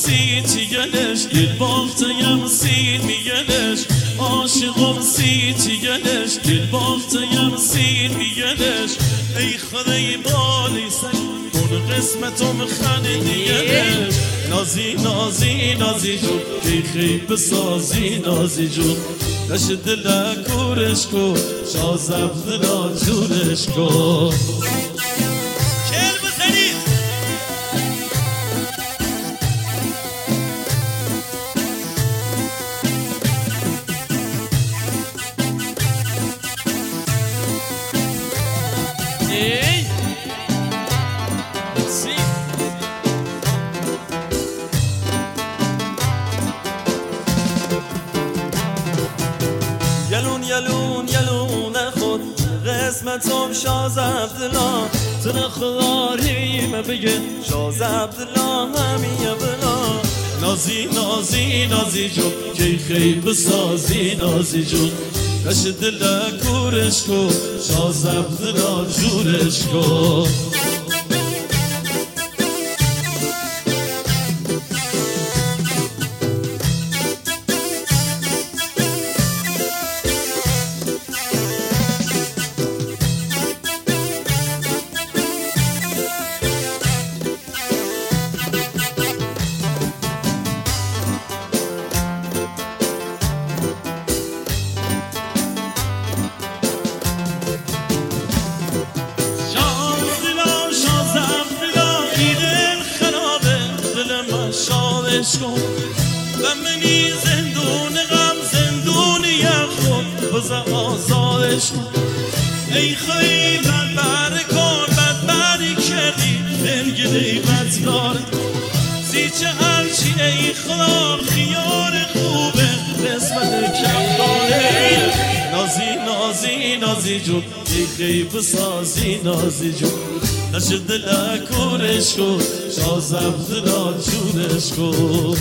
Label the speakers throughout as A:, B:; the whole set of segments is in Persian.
A: سیتیگلش دل باختیم سیتیگلش عاشقم سیتیگلش دل باختیم سیتیگلش ای خدای بالی سگ کن قسمتم خندیگلش نازی نازی نازی جون کی خیب سازی نازی جون دشت دل کورش کن شازم دلا جورش کن
B: یلون یلون خود قسمتم شاز عبدالله تنخ داریم بگه شاز عبدالله همیه بلا
A: نازی نازی نازی جون کی خیب سازی نازی جون دشت دل کورش کن شاز عبدالله جورش کن کن و منی زندون غم زندونی خود بزن آزادش کن ای خواهی بدبر کن بدبری کردی دلگلی بدکار زیچه هرچی ای خدا خیار خوبه قسمت کمداره نازی نازی نازی جون ای خیب سازی نازی جون دشت دل کورش کن شازم دلا جونش کن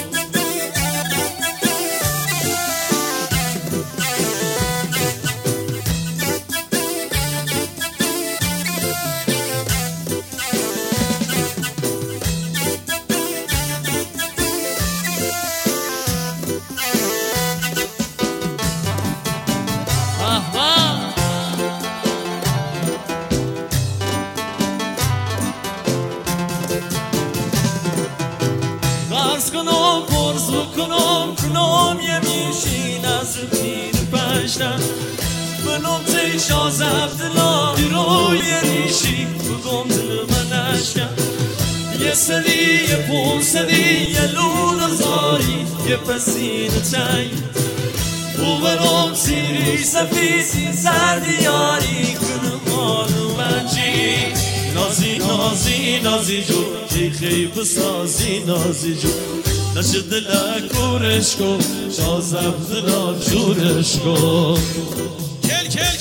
B: کنم پرزو کنم یه میشین از پیر پشتم بلوم تی شاز عبدالله روی ریشی بگم دل من اشکم یه سری یه پونسدی یه لون زاری یه پسین چنگ بوبرم سیری سفید سردیاری کنم آنو منجی
A: نازی نازی نازی جون ای خیب سازی نازی جون دشت دل کورش کن شازم دلا جورش کن
B: کل